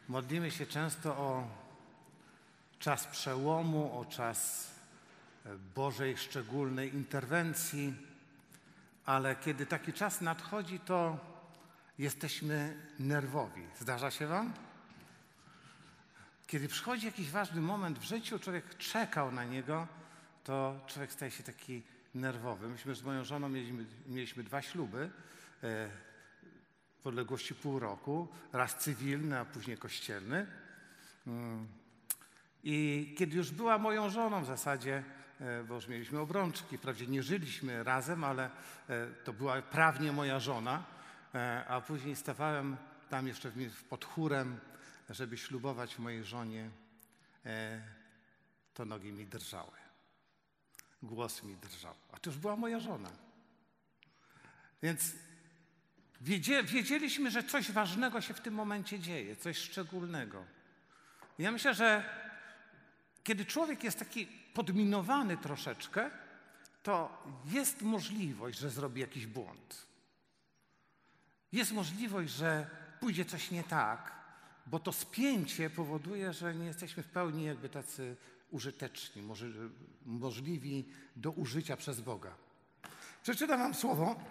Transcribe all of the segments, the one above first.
Modlimy się często o czas przełomu, o czas Bożej szczególnej interwencji, ale kiedy taki czas nadchodzi, to jesteśmy nerwowi. Zdarza się wam? Kiedy przychodzi jakiś ważny moment w życiu, człowiek czekał na niego, to człowiek staje się taki nerwowy. Myśmy z moją żoną mieliśmy 2 śluby w odległości pół roku. Raz cywilny, a później kościelny. I kiedy już była moją żoną w zasadzie, bo już mieliśmy obrączki, wprawdzie nie żyliśmy razem, ale to była prawnie moja żona, a później stawałem tam jeszcze pod chórem, żeby ślubować mojej żonie, to nogi mi drżały, głos mi drżał, a to już była moja żona. Więc wiedzieliśmy, że coś ważnego się w tym momencie dzieje, coś szczególnego. Ja myślę, że kiedy człowiek jest taki podminowany troszeczkę, to jest możliwość, że zrobi jakiś błąd. Jest możliwość, że pójdzie coś nie tak, bo to spięcie powoduje, że nie jesteśmy w pełni jakby tacy użyteczni, możliwi do użycia przez Boga. Przeczytam wam słowo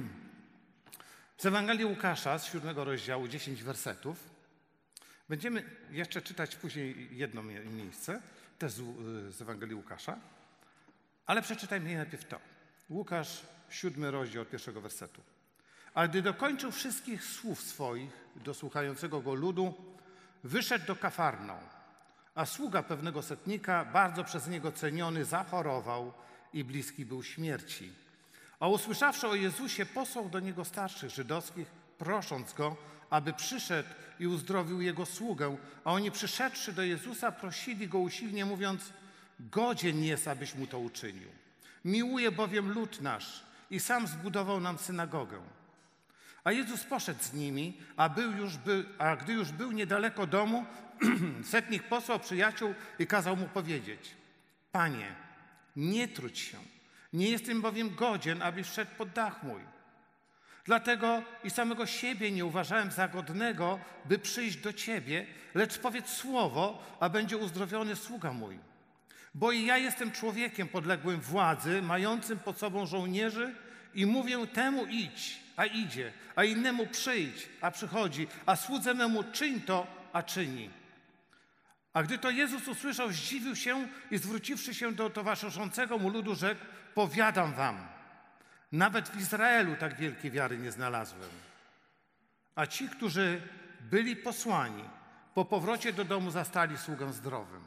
z Ewangelii Łukasza, z 7 rozdziału, 10 wersetów. Będziemy jeszcze czytać później jedno miejsce, też z Ewangelii Łukasza, ale przeczytajmy najpierw to. Łukasz, 7 rozdział od 1 wersetu. A gdy dokończył wszystkich słów swoich do słuchającego go ludu, wyszedł do Kafarnaum, a sługa pewnego setnika, bardzo przez niego ceniony, zachorował i bliski był śmierci. A usłyszawszy o Jezusie, posłał do niego starszych żydowskich, prosząc go, aby przyszedł i uzdrowił jego sługę. A oni przyszedłszy do Jezusa, prosili go usilnie, mówiąc: godzien jest, abyś mu to uczynił. Miłuje bowiem lud nasz i sam zbudował nam synagogę. A Jezus poszedł z nimi, a gdy już był niedaleko domu, setnik posłał przyjaciół i kazał mu powiedzieć: Panie, nie trudź się, nie jestem bowiem godzien, abyś wszedł pod dach mój. Dlatego i samego siebie nie uważałem za godnego, by przyjść do Ciebie, lecz powiedz słowo, a będzie uzdrowiony sługa mój. Bo i ja jestem człowiekiem podległym władzy, mającym pod sobą żołnierzy i mówię temu idź, a idzie, a innemu przyjdź, a przychodzi, a słudze memu czyń to, a czyni. A gdy to Jezus usłyszał, zdziwił się i zwróciwszy się do towarzyszącego mu ludu, rzekł: powiadam wam, nawet w Izraelu tak wielkiej wiary nie znalazłem. A ci, którzy byli posłani, po powrocie do domu zastali sługę zdrowym.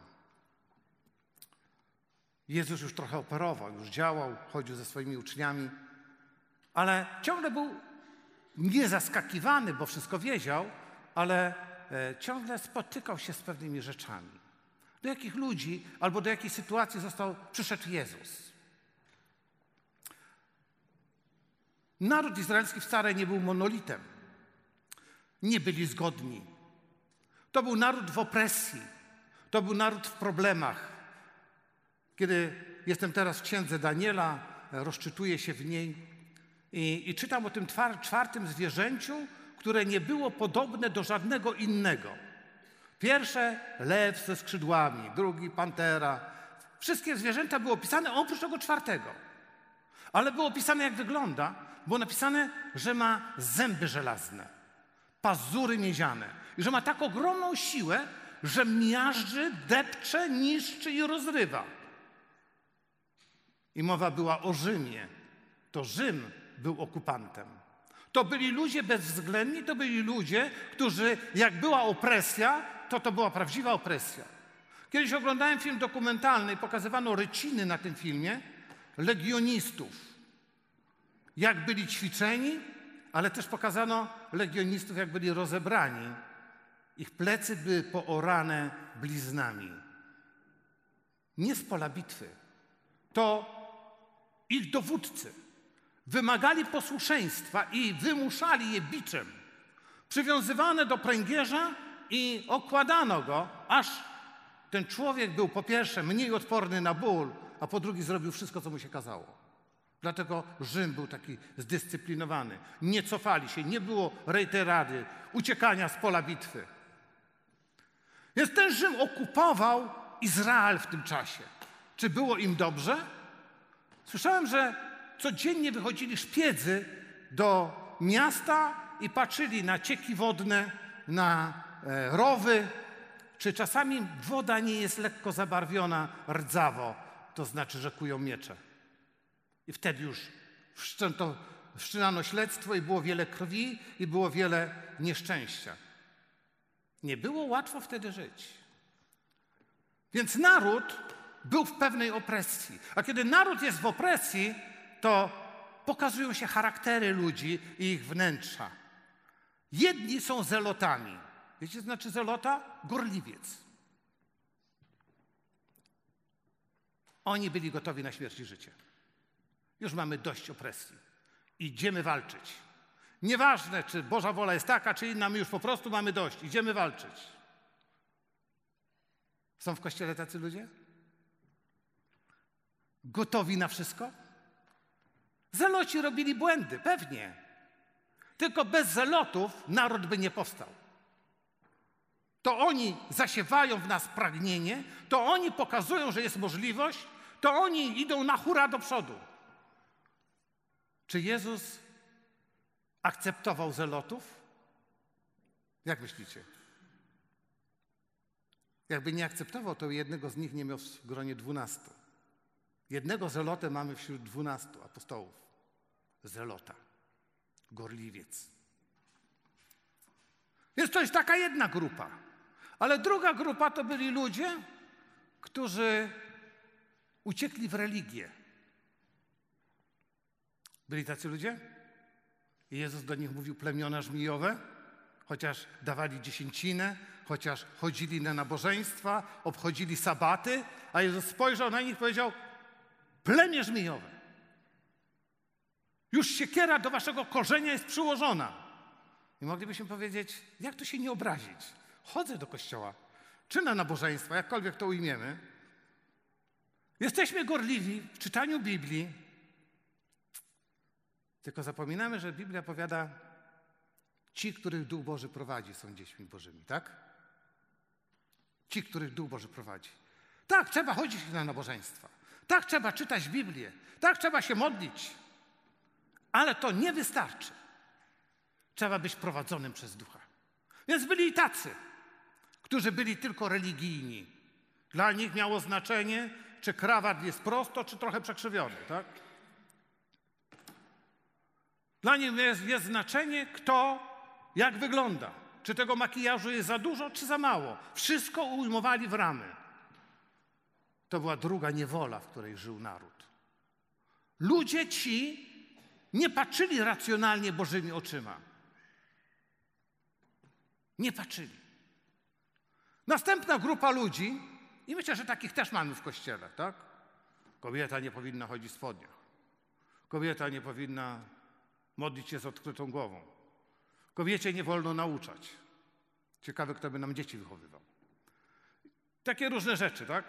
Jezus już trochę operował, już działał, chodził ze swoimi uczniami, ale ciągle był niezaskakiwany, bo wszystko wiedział, ale ciągle spotykał się z pewnymi rzeczami. Do jakich ludzi albo do jakiej sytuacji przyszedł Jezus? Naród izraelski wcale nie był monolitem. Nie byli zgodni. To był naród w opresji. To był naród w problemach. Kiedy jestem teraz w księdze Daniela, rozczytuję się w niej i czytam o tym 4. zwierzęciu, które nie było podobne do żadnego innego. Pierwsze lew ze skrzydłami, drugi pantera. Wszystkie zwierzęta były opisane oprócz tego 4. Ale było opisane, jak wygląda. Było napisane, że ma zęby żelazne, pazury miedziane i że ma tak ogromną siłę, że miażdży, depcze, niszczy i rozrywa. I mowa była o Rzymie. To Rzym był okupantem. To byli ludzie bezwzględni, to byli ludzie, którzy, jak była opresja, to była prawdziwa opresja. Kiedyś oglądałem film dokumentalny i pokazywano ryciny na tym filmie legionistów. Jak byli ćwiczeni, ale też pokazano legionistów, jak byli rozebrani. Ich plecy były poorane bliznami. Nie z pola bitwy. To ich dowódcy wymagali posłuszeństwa i wymuszali je biczem. Przywiązywane do pręgierza i okładano go, aż ten człowiek był po pierwsze mniej odporny na ból, a po drugie zrobił wszystko, co mu się kazało. Dlatego Rzym był taki zdyscyplinowany. Nie cofali się, nie było rejterady, uciekania z pola bitwy. Więc ten Rzym okupował Izrael w tym czasie. Czy było im dobrze? Słyszałem, że codziennie wychodzili szpiedzy do miasta i patrzyli na cieki wodne, na rowy, czy czasami woda nie jest lekko zabarwiona rdzawo, to znaczy, że kują miecze. I wtedy już wszczynano śledztwo i było wiele krwi i było wiele nieszczęścia. Nie było łatwo wtedy żyć. Więc naród był w pewnej opresji. A kiedy naród jest w opresji, to pokazują się charaktery ludzi i ich wnętrza. Jedni są zelotami. Wiecie, co znaczy zelota? Gorliwiec. Oni byli gotowi na śmierć i życie. Już mamy dość opresji. Idziemy walczyć. Nieważne, czy Boża wola jest taka, czy inna, my już po prostu mamy dość. Idziemy walczyć. Są w Kościele tacy ludzie? Gotowi na wszystko? Zeloci robili błędy, pewnie. Tylko bez zelotów naród by nie powstał. To oni zasiewają w nas pragnienie, to oni pokazują, że jest możliwość, to oni idą na hura do przodu. Czy Jezus akceptował zelotów? Jak myślicie? Jakby nie akceptował, to jednego z nich nie miał w gronie 12. Jednego zelotę mamy wśród 12 apostołów. Zelota. Gorliwiec. Więc to jest taka jedna grupa. Ale druga grupa to byli ludzie, którzy uciekli w religię. Byli tacy ludzie? I Jezus do nich mówił plemiona żmijowe, chociaż dawali dziesięcinę, chociaż chodzili na nabożeństwa, obchodzili sabaty, a Jezus spojrzał na nich i powiedział: plemię żmijowe. Już siekiera do waszego korzenia jest przyłożona. I moglibyśmy powiedzieć, jak tu się nie obrazić? Chodzę do kościoła, czy na nabożeństwa, jakkolwiek to ujmiemy. Jesteśmy gorliwi w czytaniu Biblii, tylko zapominamy, że Biblia powiada, ci, których Duch Boży prowadzi, są dziećmi Bożymi, tak? Ci, których Duch Boży prowadzi. Tak, trzeba chodzić na nabożeństwa. Tak, trzeba czytać Biblię. Tak, trzeba się modlić. Ale to nie wystarczy. Trzeba być prowadzonym przez Ducha. Więc byli i tacy, którzy byli tylko religijni. Dla nich miało znaczenie, czy krawat jest prosto, czy trochę przekrzywiony, tak? Dla nich jest znaczenie, kto jak wygląda. Czy tego makijażu jest za dużo, czy za mało. Wszystko ujmowali w ramy. To była druga niewola, w której żył naród. Ludzie ci nie patrzyli racjonalnie Bożymi oczyma. Nie patrzyli. Następna grupa ludzi, i myślę, że takich też mamy w Kościele, tak? Kobieta nie powinna chodzić w spodniach. Kobieta nie powinna modlić się z odkrytą głową. Kobiecie nie wolno nauczać. Ciekawe, kto by nam dzieci wychowywał. Takie różne rzeczy, tak?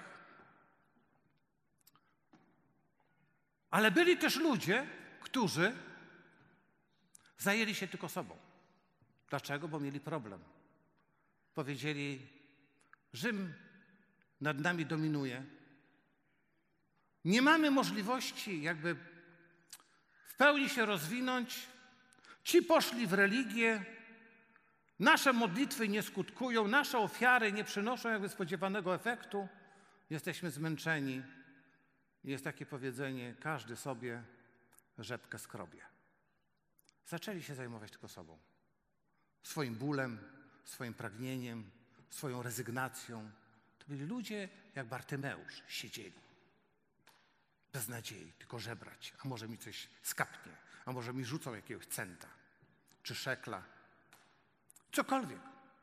Ale byli też ludzie, którzy zajęli się tylko sobą. Dlaczego? Bo mieli problem. Powiedzieli, Rzym nad nami dominuje. Nie mamy możliwości jakby w pełni się rozwinąć. Ci poszli w religię, nasze modlitwy nie skutkują, nasze ofiary nie przynoszą jakby spodziewanego efektu. Jesteśmy zmęczeni. Jest takie powiedzenie, każdy sobie rzepkę skrobie. Zaczęli się zajmować tylko sobą. Swoim bólem, swoim pragnieniem, swoją rezygnacją. To byli ludzie jak Bartymeusz, siedzieli. Bez nadziei, tylko żebrać. A może mi coś skapnie, a może mi rzucą jakiegoś centa, czy szekla. Cokolwiek.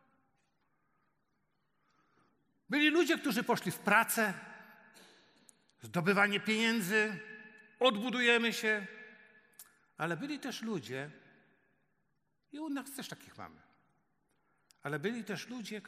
Byli ludzie, którzy poszli w pracę, zdobywanie pieniędzy, odbudujemy się. Ale byli też ludzie, i u nas też takich mamy, ale byli też ludzie,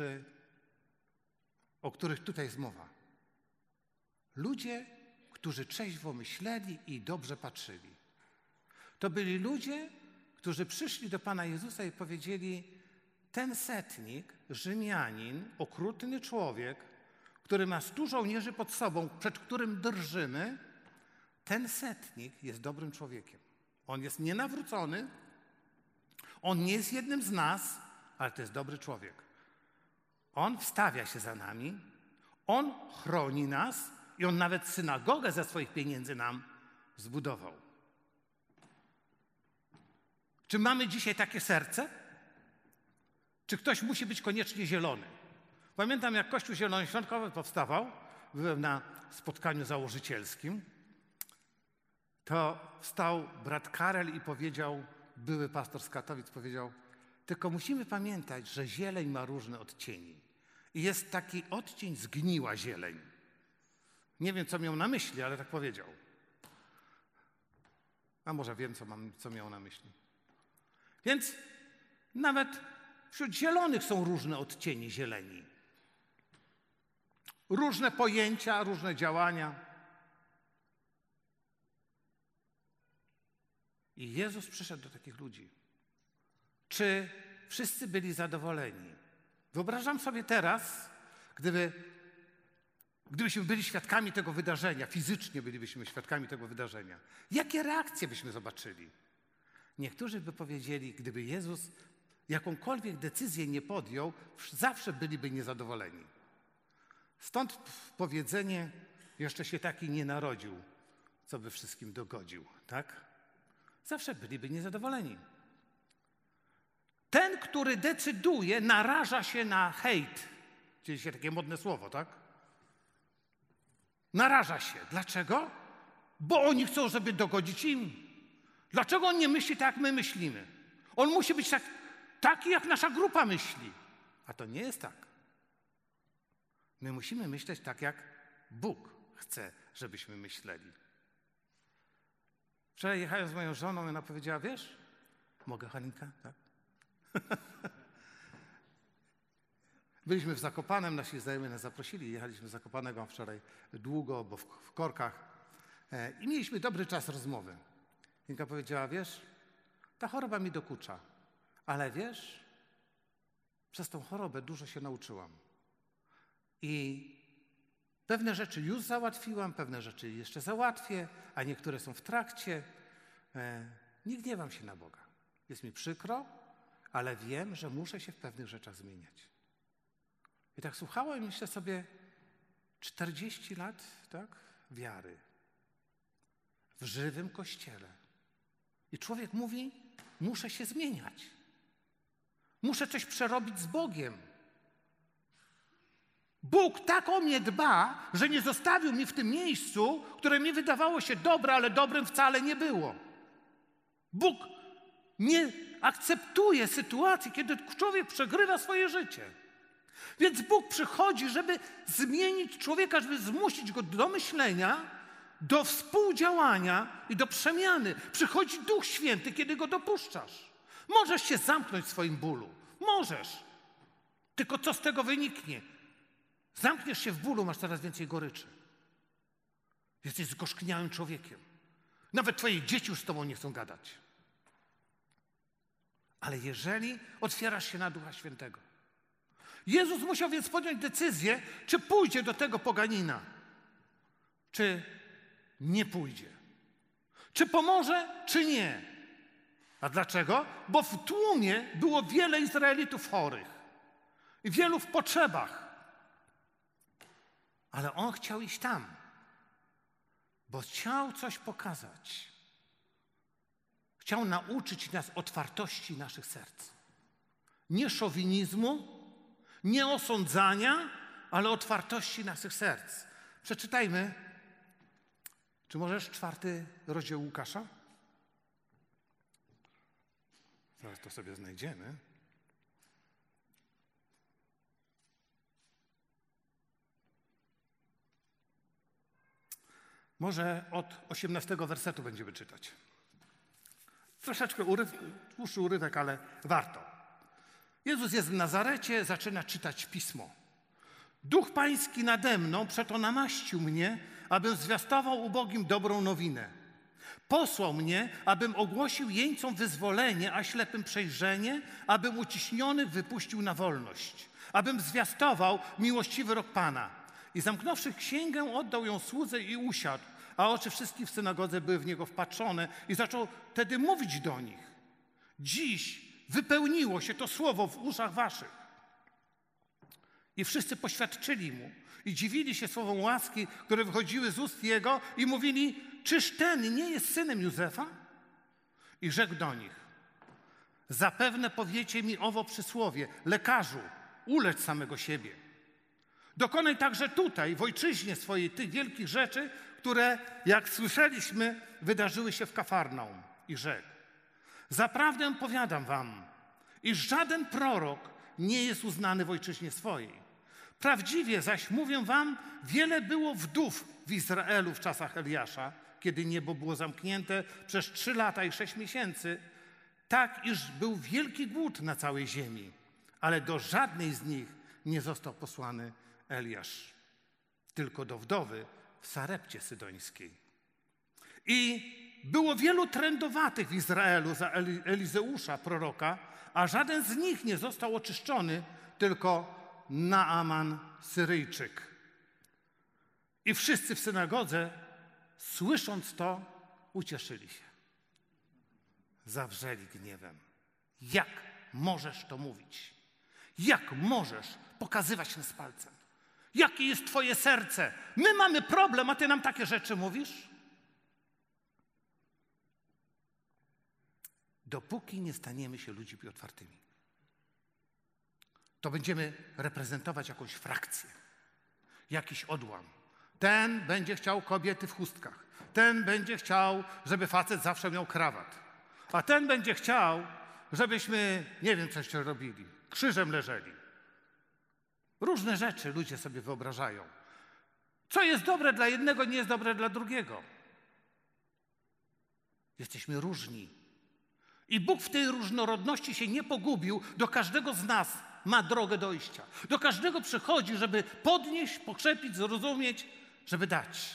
o których tutaj jest mowa. Ludzie, którzy trzeźwo myśleli i dobrze patrzyli. To byli ludzie, którzy przyszli do Pana Jezusa i powiedzieli, ten setnik, Rzymianin, okrutny człowiek, który ma 100 żołnierzy pod sobą, przed którym drżymy, ten setnik jest dobrym człowiekiem. On jest nienawrócony, on nie jest jednym z nas, ale to jest dobry człowiek. On wstawia się za nami, on chroni nas i on nawet synagogę ze swoich pieniędzy nam zbudował. Czy mamy dzisiaj takie serce? Czy ktoś musi być koniecznie zielony? Pamiętam, jak Kościół Zielonoświątkowy powstawał, byłem na spotkaniu założycielskim, to wstał brat Karel i powiedział, były pastor z Katowic powiedział, tylko musimy pamiętać, że zieleń ma różne odcienie. I jest taki odcień zgniła zieleń. Nie wiem, co miał na myśli, ale tak powiedział. A może wiem, co miał na myśli. Więc nawet wśród zielonych są różne odcienie zieleni. Różne pojęcia, różne działania. I Jezus przyszedł do takich ludzi. Czy wszyscy byli zadowoleni? Wyobrażam sobie teraz, gdybyśmy byli świadkami tego wydarzenia, fizycznie bylibyśmy świadkami tego wydarzenia, jakie reakcje byśmy zobaczyli? Niektórzy by powiedzieli, gdyby Jezus jakąkolwiek decyzję nie podjął, zawsze byliby niezadowoleni. Stąd powiedzenie, jeszcze się taki nie narodził, co by wszystkim dogodził, tak? Zawsze byliby niezadowoleni. Ten, który decyduje, naraża się na hejt. Czyli się takie modne słowo, tak? Naraża się. Dlaczego? Bo oni chcą, żeby dogodzić im. Dlaczego on nie myśli tak, jak my myślimy? On musi być taki, jak nasza grupa myśli. A to nie jest tak. My musimy myśleć tak, jak Bóg chce, żebyśmy myśleli. Wczoraj jechałem z moją żoną i ona powiedziała, wiesz, mogę, Halinka? Tak. Byliśmy w Zakopanem, nasi znajomi nas zaprosili, jechaliśmy z Zakopanego wczoraj długo, bo w korkach i mieliśmy dobry czas rozmowy. Halinka powiedziała, wiesz, ta choroba mi dokucza, ale wiesz, przez tą chorobę dużo się nauczyłam. I pewne rzeczy już załatwiłam, pewne rzeczy jeszcze załatwię, a niektóre są w trakcie. Nie gniewam się na Boga. Jest mi przykro, ale wiem, że muszę się w pewnych rzeczach zmieniać. I tak słuchałem i myślę sobie, 40 lat, tak, wiary w żywym Kościele. I człowiek mówi, muszę się zmieniać. Muszę coś przerobić z Bogiem. Bóg tak o mnie dba, że nie zostawił mi w tym miejscu, które mi wydawało się dobre, ale dobrym wcale nie było. Bóg nie akceptuje sytuacji, kiedy człowiek przegrywa swoje życie. Więc Bóg przychodzi, żeby zmienić człowieka, żeby zmusić go do myślenia, do współdziałania i do przemiany. Przychodzi Duch Święty, kiedy go dopuszczasz. Możesz się zamknąć w swoim bólu. Możesz. Tylko co z tego wyniknie? Zamkniesz się w bólu, masz coraz więcej goryczy. Jesteś zgorzkniałym człowiekiem. Nawet twoje dzieci już z tobą nie chcą gadać. Ale jeżeli otwierasz się na Ducha Świętego. Jezus musiał więc podjąć decyzję, czy pójdzie do tego poganina, czy nie pójdzie. Czy pomoże, czy nie. A dlaczego? Bo w tłumie było wiele Izraelitów chorych i wielu w potrzebach. Ale on chciał iść tam, bo chciał coś pokazać. Chciał nauczyć nas otwartości naszych serc. Nie szowinizmu, nie osądzania, ale otwartości naszych serc. Przeczytajmy, czy możesz 4 rozdział Łukasza? Zaraz to sobie znajdziemy. Może od 18 wersetu będziemy czytać. Troszeczkę dłuższy urywek, ale warto. Jezus jest w Nazarecie, zaczyna czytać Pismo. Duch Pański nade mną, przeto namaścił mnie, abym zwiastował ubogim dobrą nowinę. Posłał mnie, abym ogłosił jeńcom wyzwolenie, a ślepym przejrzenie, abym uciśnionych wypuścił na wolność, abym zwiastował miłościwy rok Pana. I zamknąwszy księgę, oddał ją słudze i usiadł, a oczy wszystkich w synagodze były w niego wpatrzone i zaczął wtedy mówić do nich. Dziś wypełniło się to słowo w uszach waszych. I wszyscy poświadczyli mu i dziwili się słowom łaski, które wychodziły z ust jego i mówili, czyż ten nie jest synem Józefa? I rzekł do nich, zapewne powiecie mi owo przysłowie, lekarzu, ulecz samego siebie. Dokonaj także tutaj, w ojczyźnie swojej, tych wielkich rzeczy, które, jak słyszeliśmy, wydarzyły się w Kafarnaum. I rzekł, zaprawdę powiadam wam, iż żaden prorok nie jest uznany w ojczyźnie swojej. Prawdziwie zaś mówię wam, wiele było wdów w Izraelu w czasach Eliasza, kiedy niebo było zamknięte przez 3 lata i 6 miesięcy, tak iż był wielki głód na całej ziemi, ale do żadnej z nich nie został posłany Eliasz, tylko do wdowy w Sarepcie Sydońskiej. I było wielu trędowatych w Izraelu za Elizeusza, proroka, a żaden z nich nie został oczyszczony, tylko Naaman Syryjczyk. I wszyscy w synagodze, słysząc to, ucieszyli się. Zawrzeli gniewem. Jak możesz to mówić? Jak możesz pokazywać nas palcem? Jakie jest twoje serce? My mamy problem, a ty nam takie rzeczy mówisz? Dopóki nie staniemy się ludźmi otwartymi, to będziemy reprezentować jakąś frakcję, jakiś odłam. Ten będzie chciał kobiety w chustkach. Ten będzie chciał, żeby facet zawsze miał krawat. A ten będzie chciał, żebyśmy, nie wiem, coś robili, krzyżem leżeli. Różne rzeczy ludzie sobie wyobrażają. Co jest dobre dla jednego, nie jest dobre dla drugiego. Jesteśmy różni. I Bóg w tej różnorodności się nie pogubił. Do każdego z nas ma drogę dojścia. Do każdego przychodzi, żeby podnieść, pokrzepić, zrozumieć, żeby dać.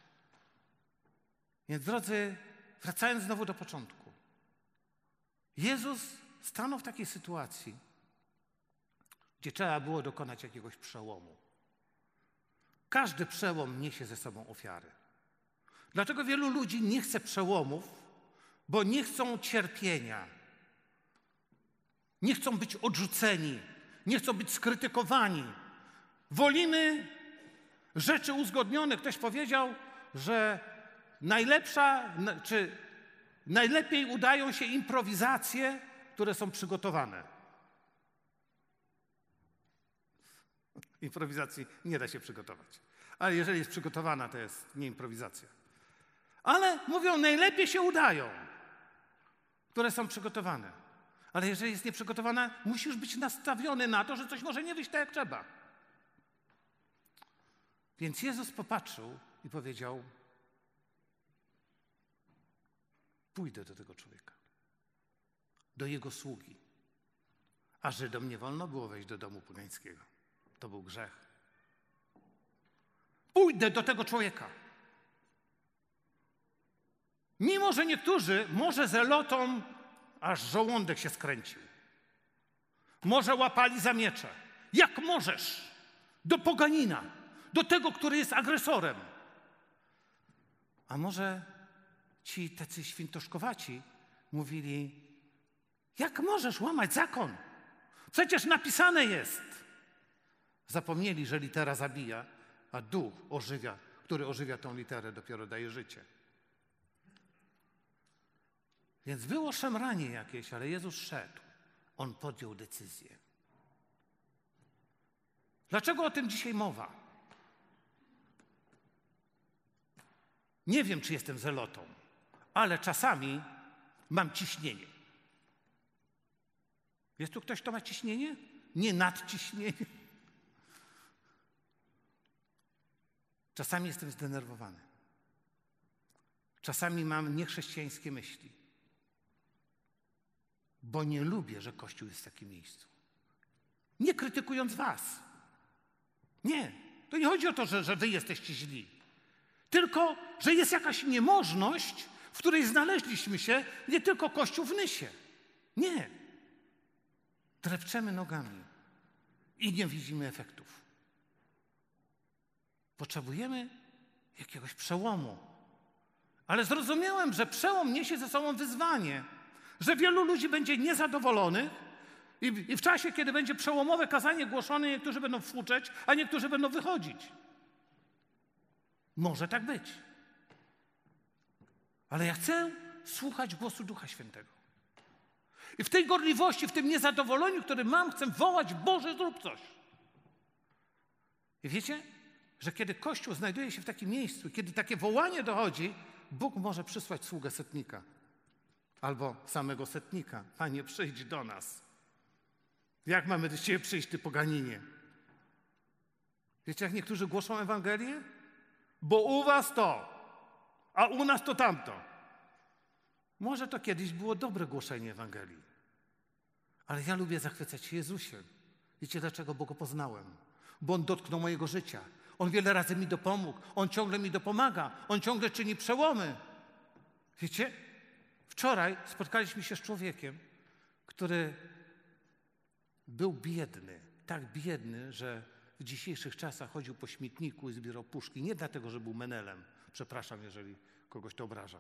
Więc drodzy, wracając znowu do początku. Jezus stanął w takiej sytuacji, gdzie trzeba było dokonać jakiegoś przełomu. Każdy przełom niesie ze sobą ofiary. Dlaczego wielu ludzi nie chce przełomów? Bo nie chcą cierpienia. Nie chcą być odrzuceni. Nie chcą być skrytykowani. Wolimy rzeczy uzgodnione. Ktoś powiedział, że najlepiej udają się improwizacje, które są przygotowane. Improwizacji nie da się przygotować. Ale jeżeli jest przygotowana, to jest nie improwizacja. Ale mówią, najlepiej się udają, które są przygotowane. Ale jeżeli jest nieprzygotowana, musisz być nastawiony na to, że coś może nie wyjść tak, jak trzeba. Więc Jezus popatrzył i powiedział, pójdę do tego człowieka, do jego sługi. A Żydom nie wolno było wejść do domu pogańskiego. To był grzech. Pójdę do tego człowieka. Mimo że niektórzy, może zelotom, aż żołądek się skręcił. Może łapali za miecze. Jak możesz? Do poganina. Do tego, który jest agresorem. A może ci tacy świętoszkowaci mówili, jak możesz łamać zakon? Przecież napisane jest. Zapomnieli, że litera zabija, a duch ożywia, który ożywia tą literę, dopiero daje życie. Więc było szemranie jakieś, ale Jezus szedł. On podjął decyzję. Dlaczego o tym dzisiaj mowa? Nie wiem, czy jestem zelotą, ale czasami mam ciśnienie. Jest tu ktoś, kto ma ciśnienie? Nie nadciśnienie. Czasami jestem zdenerwowany. Czasami mam niechrześcijańskie myśli. Bo nie lubię, że Kościół jest w takim miejscu. Nie krytykując was. Nie. To nie chodzi o to, że wy jesteście źli. Tylko, że jest jakaś niemożność w której znaleźliśmy się, nie tylko Kościół w Nysie. Nie. Drepczemy nogami i nie widzimy efektów. Potrzebujemy jakiegoś przełomu. Ale zrozumiałem, że przełom niesie ze sobą wyzwanie, że wielu ludzi będzie niezadowolonych i w czasie, kiedy będzie przełomowe kazanie głoszone, niektórzy będą fuczeć, a niektórzy będą wychodzić. Może tak być. Ale ja chcę słuchać głosu Ducha Świętego. I w tej gorliwości, w tym niezadowoleniu, które mam, chcę wołać: Boże, zrób coś. I wiecie, że kiedy Kościół znajduje się w takim miejscu, kiedy takie wołanie dochodzi, Bóg może przysłać sługę setnika albo samego setnika. Panie, przyjdź do nas. Jak mamy do Ciebie przyjść, Ty poganinie? Wiecie, jak niektórzy głoszą Ewangelię? Bo u was to, a u nas to tamto. Może to kiedyś było dobre głoszenie Ewangelii. Ale ja lubię zachwycać się Jezusiem. Wiecie dlaczego? Bo Go poznałem. Bo On dotknął mojego życia. On wiele razy mi dopomógł. On ciągle mi dopomaga. On ciągle czyni przełomy. Wiecie? Wczoraj spotkaliśmy się z człowiekiem, który był biedny. Tak biedny, że w dzisiejszych czasach chodził po śmietniku i zbierał puszki. Nie dlatego, że był menelem. Przepraszam, jeżeli kogoś to obraża.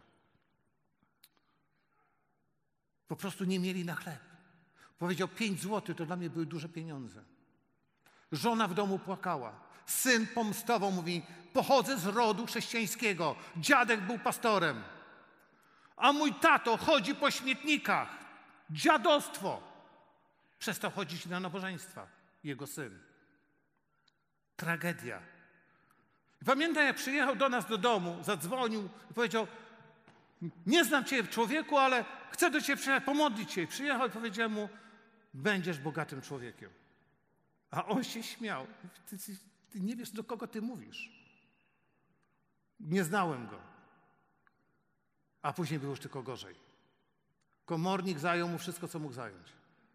Po prostu nie mieli na chleb. Powiedział: 5 złotych to dla mnie były duże pieniądze. Żona w domu płakała. Syn pomstował, mówi: pochodzę z rodu chrześcijańskiego. Dziadek był pastorem. A mój tato chodzi po śmietnikach. Dziadostwo. Przestał chodzić na nabożeństwa. Jego syn. Tragedia. Pamiętam, jak przyjechał do nas do domu, zadzwonił i powiedział: nie znam Cię, człowieku, ale chcę do Ciebie przyjechać, pomodlić się. Przyjechał i powiedział mu: będziesz bogatym człowiekiem. A on się śmiał. Ty nie wiesz, do kogo Ty mówisz. Nie znałem go. A później było już tylko gorzej. Komornik zajął mu wszystko, co mógł zająć.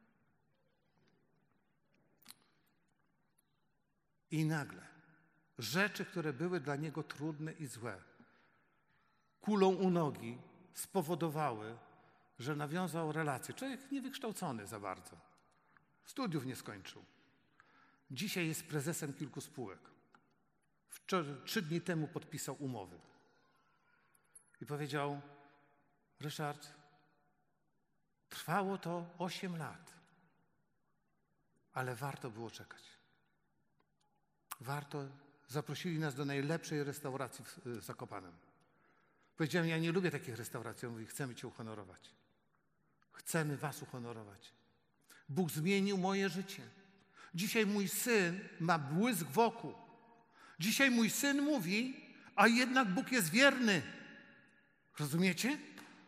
I nagle rzeczy, które były dla niego trudne i złe, kulą u nogi spowodowały, że nawiązał relację. Człowiek niewykształcony za bardzo. Studiów nie skończył. Dzisiaj jest prezesem kilku spółek. 3 dni temu podpisał umowy. I powiedział: Ryszard, trwało to 8 lat, ale warto było czekać. Warto. Zaprosili nas do najlepszej restauracji w Zakopanem. Powiedziałem: ja nie lubię takich restauracji. On mówi: chcemy Cię uhonorować. Chcemy Was uhonorować. Bóg zmienił moje życie. Dzisiaj mój syn ma błysk wokół. Dzisiaj mój syn mówi: a jednak Bóg jest wierny. Rozumiecie?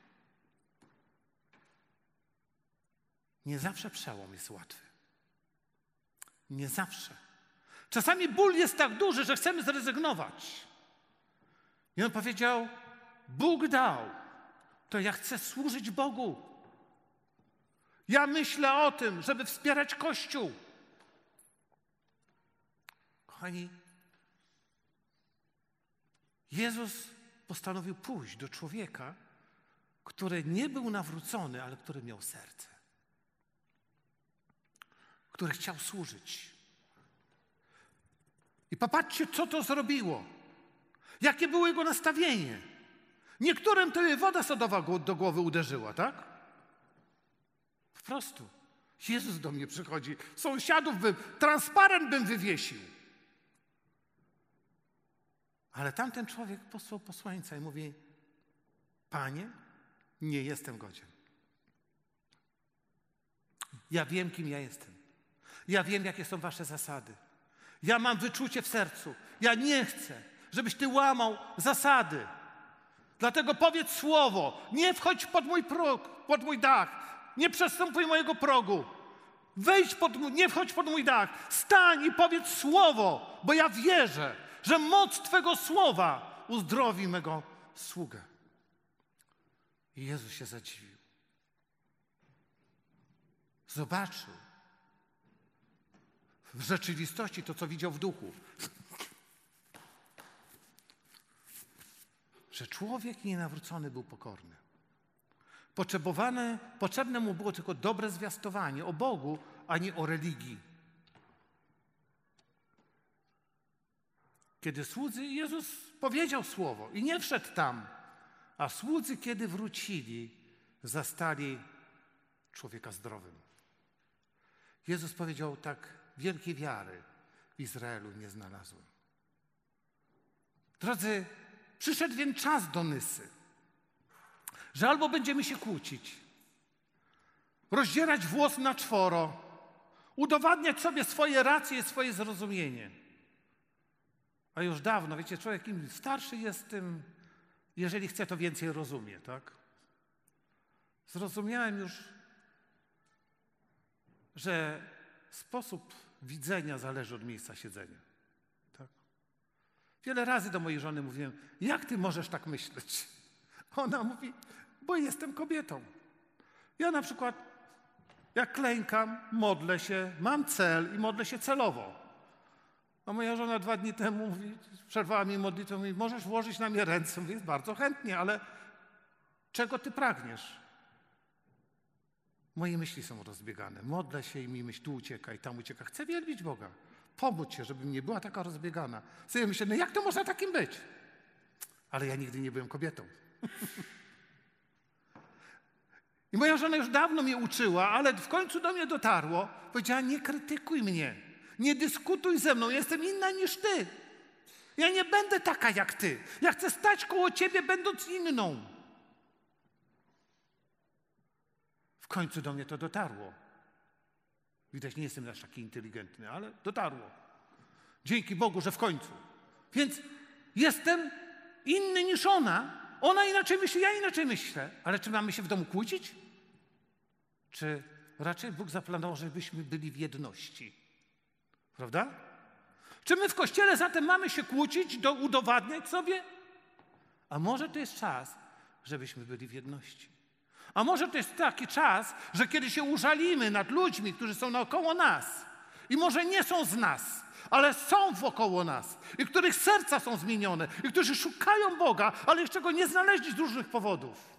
Nie zawsze przełom jest łatwy. Nie zawsze. Czasami ból jest tak duży, że chcemy zrezygnować. I on powiedział: Bóg dał, to ja chcę służyć Bogu. Ja myślę o tym, żeby wspierać Kościół. Kochani, Jezus postanowił pójść do człowieka, który nie był nawrócony, ale który miał serce. Który chciał służyć. I popatrzcie, co to zrobiło. Jakie było jego nastawienie. Niektórym to woda sodowa do głowy uderzyła, tak? Po prostu. Jezus do mnie przychodzi. Sąsiadów transparent bym wywiesił. Ale tamten człowiek posłał posłańca i mówi: Panie, nie jestem godzien. Ja wiem, kim ja jestem. Ja wiem, jakie są wasze zasady. Ja mam wyczucie w sercu. Ja nie chcę, żebyś Ty łamał zasady. Dlatego powiedz słowo. Nie wchodź pod mój próg, pod mój dach. Nie przestępuj mojego progu. Nie wchodź pod mój dach. Stań i powiedz słowo, bo ja wierzę, że moc Twego słowa uzdrowi mego sługę. I Jezus się zadziwił. Zobaczył w rzeczywistości to, co widział w duchu. że człowiek nienawrócony był pokorny. Potrzebne mu było tylko dobre zwiastowanie o Bogu, a nie o religii. Kiedy słudzy, Jezus powiedział słowo i nie wszedł tam, a słudzy, kiedy wrócili, zastali człowieka zdrowym. Jezus powiedział, tak wielkiej wiary w Izraelu nie znalazłem. Drodzy, przyszedł więc czas do Nysy, że albo będziemy się kłócić, rozdzierać włos na czworo, udowadniać sobie swoje racje i swoje zrozumienie. A już dawno, wiecie, człowiek im starszy jest, tym, jeżeli chce, to więcej rozumie, tak? Zrozumiałem już, że sposób widzenia zależy od miejsca siedzenia. Tak? Wiele razy do mojej żony mówiłem, jak ty możesz tak myśleć? Ona mówi, bo jestem kobietą. Ja na przykład, jak klękam, modlę się, mam cel i modlę się celowo. A moja żona 2 dni temu mówi, przerwała mi modlitwę, mówi, możesz włożyć na mnie ręce. Mówię, bardzo chętnie, ale czego ty pragniesz? Moje myśli są rozbiegane. Modlę się i mi myśl tu ucieka i tam ucieka. Chcę wielbić Boga. Pomódź się, żebym nie była taka rozbiegana. Sobie myślę, no jak to można takim być? Ale ja nigdy nie byłem kobietą. I moja żona już dawno mnie uczyła, ale w końcu do mnie dotarło. Powiedziała, nie krytykuj mnie. Nie dyskutuj ze mną. Ja jestem inna niż ty. Ja nie będę taka jak ty. Ja chcę stać koło ciebie, będąc inną. W końcu do mnie to dotarło. Widać, nie jestem aż taki inteligentny, ale dotarło. Dzięki Bogu, że w końcu. Więc jestem inny niż ona. Ona inaczej myśli, ja inaczej myślę. Ale czy mamy się w domu kłócić? Czy raczej Bóg zaplanował, żebyśmy byli w jedności? Prawda? Czy my w Kościele zatem mamy się kłócić, udowadniać sobie? A może to jest czas, żebyśmy byli w jedności? A może to jest taki czas, że kiedy się użalimy nad ludźmi, którzy są naokoło nas i może nie są z nas, ale są wokoło nas i których serca są zmienione i którzy szukają Boga, ale jeszcze Go nie znaleźli z różnych powodów.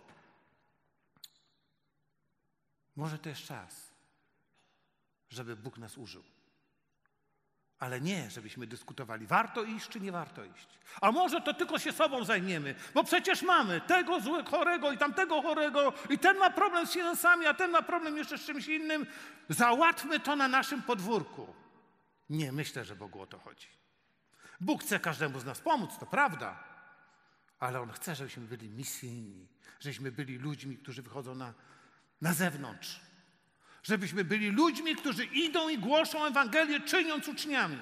Może to jest czas, żeby Bóg nas użył. Ale nie, żebyśmy dyskutowali, warto iść czy nie warto iść. A może to tylko się sobą zajmiemy, bo przecież mamy tego złego chorego i tamtego chorego i ten ma problem z finansami, a ten ma problem jeszcze z czymś innym. Załatwmy to na naszym podwórku. Nie, myślę, że Bogu o to chodzi. Bóg chce każdemu z nas pomóc, to prawda, ale On chce, żebyśmy byli misyjni, żebyśmy byli ludźmi, którzy wychodzą na zewnątrz. Żebyśmy byli ludźmi, którzy idą i głoszą Ewangelię, czyniąc uczniami.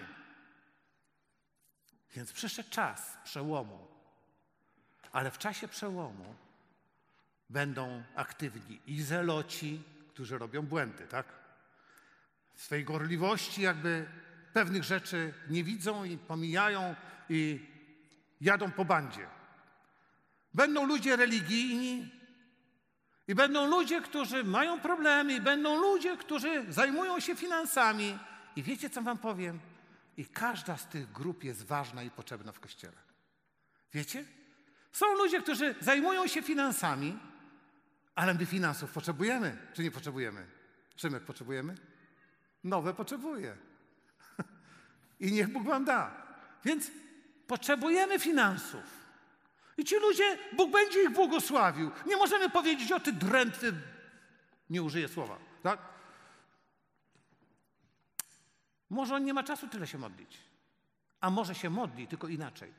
Więc przyszedł czas przełomu. Ale w czasie przełomu będą aktywni i zeloci, którzy robią błędy, tak? W swej gorliwości jakby pewnych rzeczy nie widzą i pomijają i jadą po bandzie. Będą ludzie religijni, i będą ludzie, którzy mają problemy, i będą ludzie, którzy zajmują się finansami. I wiecie, co wam powiem? I każda z tych grup jest ważna i potrzebna w Kościele. Wiecie? Są ludzie, którzy zajmują się finansami, ale my finansów potrzebujemy, czy nie potrzebujemy? Szymek, potrzebujemy? Nowe potrzebuje. I niech Bóg wam da. Więc potrzebujemy finansów. I ci ludzie, Bóg będzie ich błogosławił. Nie możemy powiedzieć, o ty drętwy, nie użyję słowa, tak? Może on nie ma czasu tyle się modlić. A może się modli, tylko inaczej.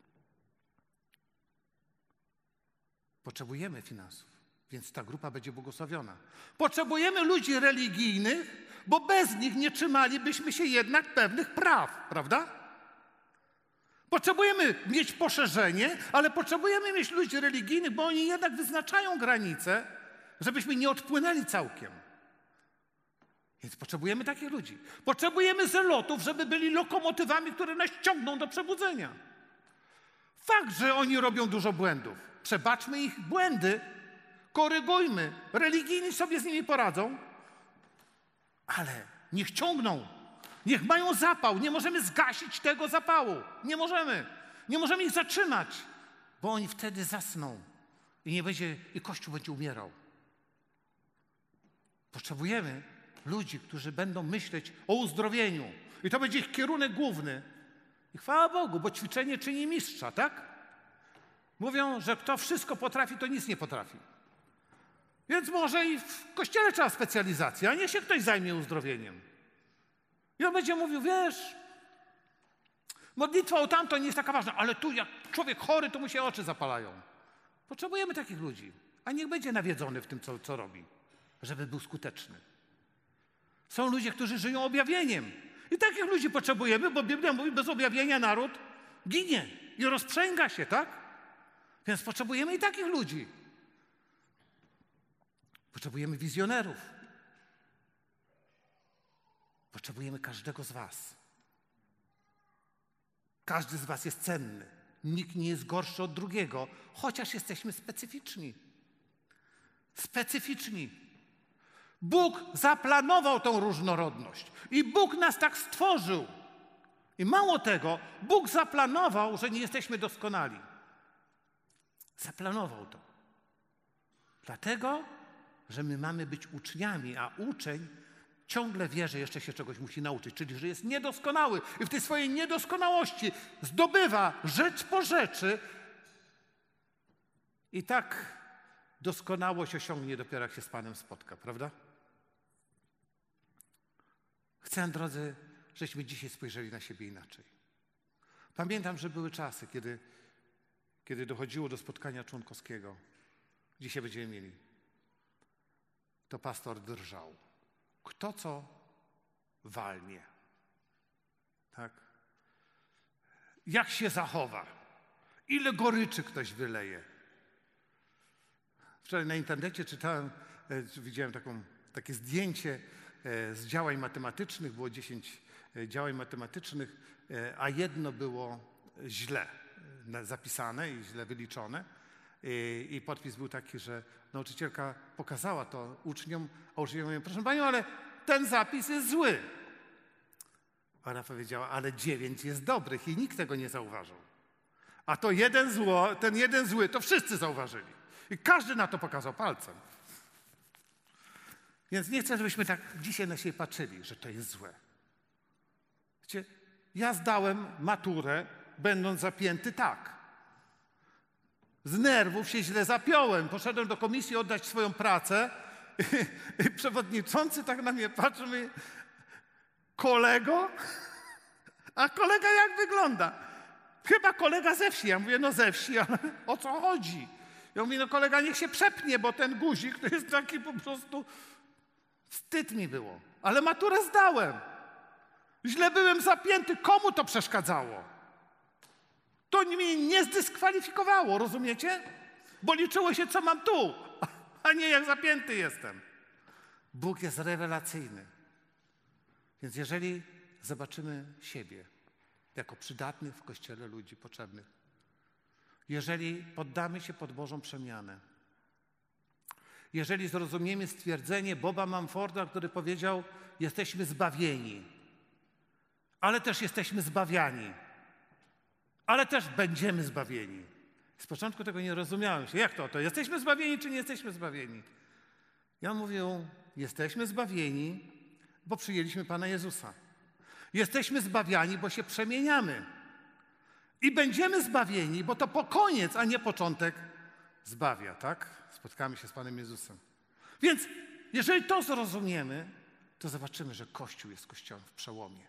Potrzebujemy finansów, więc ta grupa będzie błogosławiona. Potrzebujemy ludzi religijnych, bo bez nich nie trzymalibyśmy się jednak pewnych praw, prawda? Potrzebujemy mieć poszerzenie, ale potrzebujemy mieć ludzi religijnych, bo oni jednak wyznaczają granice, żebyśmy nie odpłynęli całkiem. Więc potrzebujemy takich ludzi. Potrzebujemy zelotów, żeby byli lokomotywami, które nas ciągną do przebudzenia. Fakt, że oni robią dużo błędów. Przebaczmy ich błędy, korygujmy. Religijni sobie z nimi poradzą, ale niech ciągną. Niech mają zapał. Nie możemy zgasić tego zapału. Nie możemy. Nie możemy ich zatrzymać, bo oni wtedy zasną i Kościół będzie umierał. Potrzebujemy ludzi, którzy będą myśleć o uzdrowieniu. I to będzie ich kierunek główny. I chwała Bogu, bo ćwiczenie czyni mistrza, tak? Mówią, że kto wszystko potrafi, to nic nie potrafi. Więc może i w Kościele trzeba specjalizacji, a niech się ktoś zajmie uzdrowieniem. I on będzie mówił, wiesz, modlitwa o tamto nie jest taka ważna, ale tu jak człowiek chory, to mu się oczy zapalają. Potrzebujemy takich ludzi, a niech będzie nawiedzony w tym, co robi, żeby był skuteczny. Są ludzie, którzy żyją objawieniem. I takich ludzi potrzebujemy, bo Biblia mówi, bez objawienia naród ginie i rozprzęga się, tak? Więc potrzebujemy i takich ludzi. Potrzebujemy wizjonerów. Potrzebujemy każdego z was. Każdy z was jest cenny. Nikt nie jest gorszy od drugiego, chociaż jesteśmy specyficzni. Specyficzni. Bóg zaplanował tą różnorodność i Bóg nas tak stworzył. I mało tego, Bóg zaplanował, że nie jesteśmy doskonali. Zaplanował to. Dlatego, że my mamy być uczniami, a uczeń ciągle wie, że jeszcze się czegoś musi nauczyć, czyli że jest niedoskonały i w tej swojej niedoskonałości zdobywa rzecz po rzeczy i tak doskonałość osiągnie dopiero jak się z Panem spotka, prawda? Chcę, drodzy, żeśmy dzisiaj spojrzeli na siebie inaczej. Pamiętam, że były czasy, kiedy dochodziło do spotkania członkowskiego. Dzisiaj będziemy mieli. To pastor drżał. Kto co walnie. Tak? Jak się zachowa. Ile goryczy ktoś wyleje. Wczoraj na internecie czytałem, widziałem takie zdjęcie z działań matematycznych. Było 10 działań matematycznych, a jedno było źle zapisane i źle wyliczone. I podpis był taki, że nauczycielka pokazała to uczniom, a uczniowie mówią, proszę panią, ale ten zapis jest zły. Ona powiedziała, ale 9 jest dobrych i nikt tego nie zauważył. A to ten jeden zły, to wszyscy zauważyli. I każdy na to pokazał palcem. Więc nie chcę, żebyśmy tak dzisiaj na siebie patrzyli, że to jest złe. Wiecie, ja zdałem maturę, będąc zapięty tak. Z nerwów się źle zapiąłem. Poszedłem do komisji oddać swoją pracę i przewodniczący tak na mnie patrzy, mówi, kolego? A kolega jak wygląda? Chyba kolega ze wsi. Ja mówię, no ze wsi, ale o co chodzi? Ja mówię, no kolega niech się przepnie, bo ten guzik to jest taki po prostu... Wstyd mi było, ale maturę zdałem. Źle byłem zapięty. Komu to przeszkadzało? To mnie nie zdyskwalifikowało, rozumiecie? Bo liczyło się, co mam tu, a nie jak zapięty jestem. Bóg jest rewelacyjny. Więc jeżeli zobaczymy siebie jako przydatnych w Kościele ludzi potrzebnych, jeżeli poddamy się pod Bożą przemianę, jeżeli zrozumiemy stwierdzenie Boba Mumforda, który powiedział, jesteśmy zbawieni, ale też jesteśmy zbawiani, ale też będziemy zbawieni. Z początku tego nie rozumiałem się. Jak to? Jesteśmy zbawieni, czy nie jesteśmy zbawieni? I on mówił, jesteśmy zbawieni, bo przyjęliśmy Pana Jezusa. Jesteśmy zbawiani, bo się przemieniamy. I będziemy zbawieni, bo to po koniec, a nie początek zbawia, tak? Spotkamy się z Panem Jezusem. Więc jeżeli to zrozumiemy, to zobaczymy, że Kościół jest Kościołem w przełomie.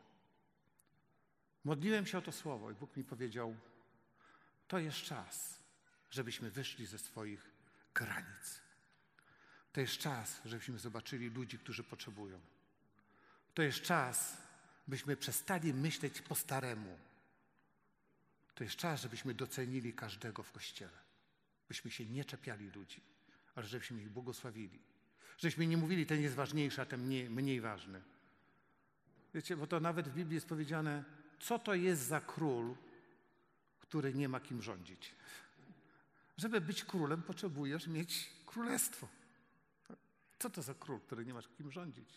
Modliłem się o to słowo i Bóg mi powiedział, to jest czas, żebyśmy wyszli ze swoich granic. To jest czas, żebyśmy zobaczyli ludzi, którzy potrzebują. To jest czas, byśmy przestali myśleć po staremu. To jest czas, żebyśmy docenili każdego w Kościele. Byśmy się nie czepiali ludzi, ale żebyśmy ich błogosławili. Żebyśmy nie mówili, ten jest ważniejszy, a ten mniej ważny. Wiecie, bo to nawet w Biblii jest powiedziane, co to jest za król, który nie ma kim rządzić. Żeby być królem, potrzebujesz mieć królestwo. Co to za król, który nie masz kim rządzić?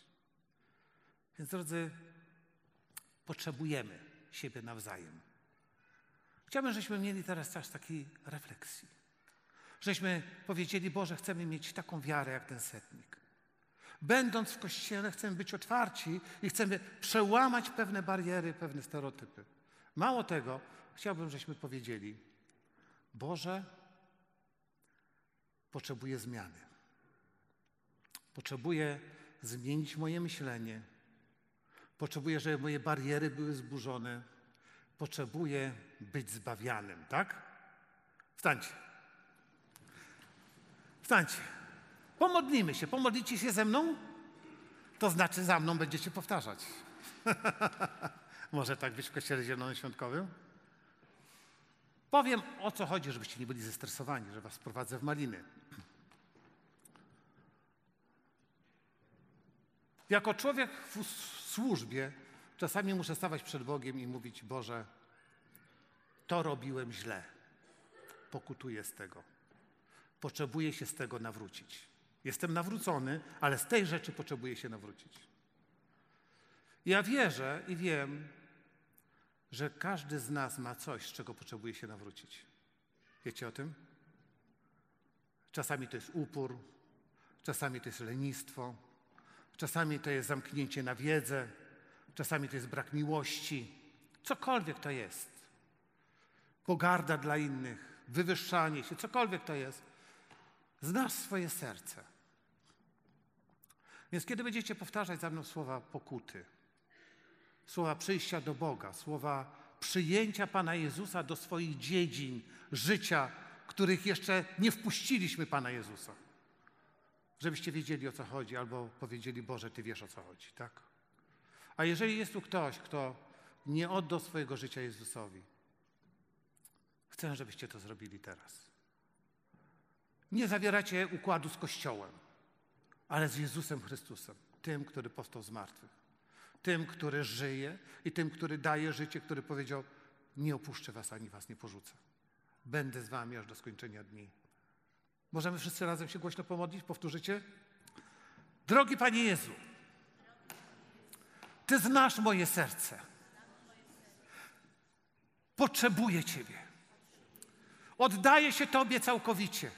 Więc drodzy, potrzebujemy siebie nawzajem. Chciałbym, żebyśmy mieli teraz czas takiej refleksji. Żeśmy powiedzieli, Boże, chcemy mieć taką wiarę jak ten setnik. Będąc w Kościele chcemy być otwarci i chcemy przełamać pewne bariery, pewne stereotypy. Mało tego, chciałbym, żeśmy powiedzieli, Boże, potrzebuję zmiany. Potrzebuję zmienić moje myślenie. Potrzebuję, żeby moje bariery były zburzone. Potrzebuję być zbawianym, tak? Wstańcie. Wstańcie. Pomodlimy się. Pomodlicie się ze mną? To znaczy za mną będziecie powtarzać. Może tak być w Kościele Zielonoświątkowym? Powiem, o co chodzi, żebyście nie byli zestresowani, że was prowadzę w maliny. Jako człowiek w służbie czasami muszę stawać przed Bogiem i mówić, Boże, to robiłem źle. Pokutuję z tego. Potrzebuję się z tego nawrócić. Jestem nawrócony, ale z tej rzeczy potrzebuję się nawrócić. Ja wierzę i wiem, że każdy z nas ma coś, z czego potrzebuje się nawrócić. Wiecie o tym? Czasami to jest upór, czasami to jest lenistwo, czasami to jest zamknięcie na wiedzę, czasami to jest brak miłości. Cokolwiek to jest. Pogarda dla innych, wywyższanie się, cokolwiek to jest. Znasz swoje serce. Więc kiedy będziecie powtarzać za mną słowa pokuty, słowa przyjścia do Boga, słowa przyjęcia Pana Jezusa do swoich dziedzin życia, których jeszcze nie wpuściliśmy Pana Jezusa, żebyście wiedzieli, o co chodzi, albo powiedzieli, Boże, Ty wiesz, o co chodzi, tak? A jeżeli jest tu ktoś, kto nie oddał swojego życia Jezusowi, chcę, żebyście to zrobili teraz. Nie zawieracie układu z Kościołem, ale z Jezusem Chrystusem, tym, który powstał z martwych, tym, który żyje i tym, który daje życie, który powiedział, nie opuszczę was, ani was nie porzucę. Będę z wami aż do skończenia dni. Możemy wszyscy razem się głośno pomodlić? Powtórzycie? Drogi Panie Jezu, Ty znasz moje serce. Potrzebuję Ciebie. Oddaję się Tobie całkowicie.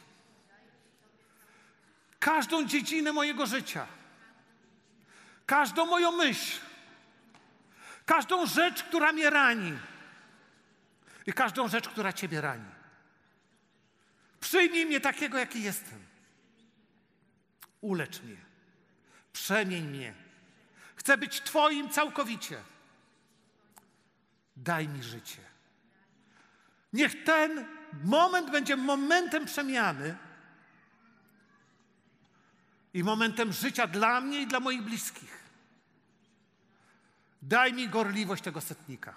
Każdą dziedzinę mojego życia, każdą moją myśl, każdą rzecz, która mnie rani i każdą rzecz, która Ciebie rani. Przyjmij mnie takiego, jaki jestem. Ulecz mnie. Przemień mnie. Chcę być Twoim całkowicie. Daj mi życie. Niech ten moment będzie momentem przemiany i momentem życia dla mnie i dla moich bliskich. Daj mi gorliwość tego setnika.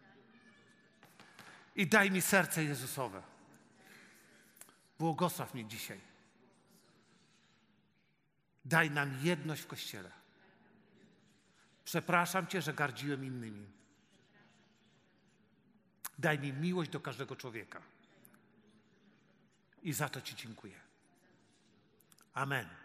I daj mi serce Jezusowe. Błogosław mnie dzisiaj. Daj nam jedność w Kościele. Przepraszam Cię, że gardziłem innymi. Daj mi miłość do każdego człowieka. I za to Ci dziękuję. Amen.